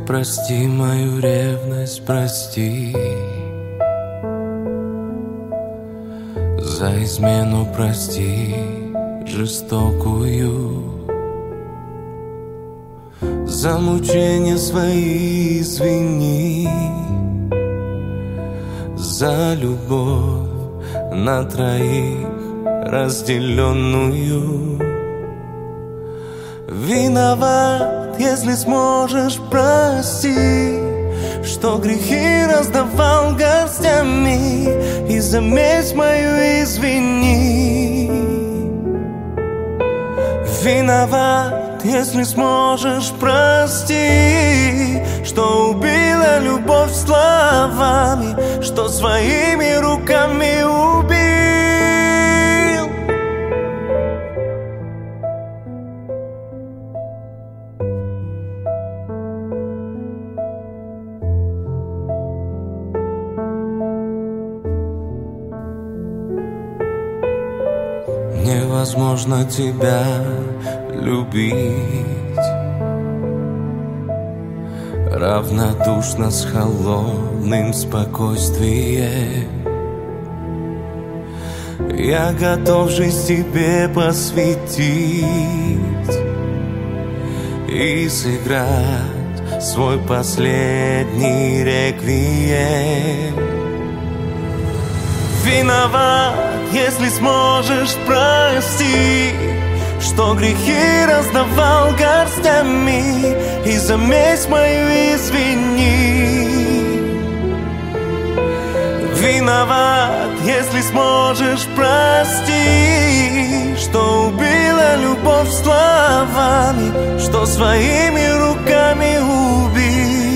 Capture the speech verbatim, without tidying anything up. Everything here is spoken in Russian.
Прости мою ревность, прости. За измену прости жестокую. За мучения свои извини. За любовь на троих разделенную. Виноват, если сможешь, прости, что грехи раздавал горстями, и за месть мою извини. Виноват, если сможешь, прости, что убила любовь словами, что своими руками убил. Невозможно тебя любить равнодушно с холодным спокойствием. Я готов жизнь тебе посвятить и сыграть свой последний реквием. Виноват, если сможешь, прости, что грехи раздавал горстями, и за месть мою извини. Виноват, если сможешь, прости, что убила любовь словами, что своими руками убил.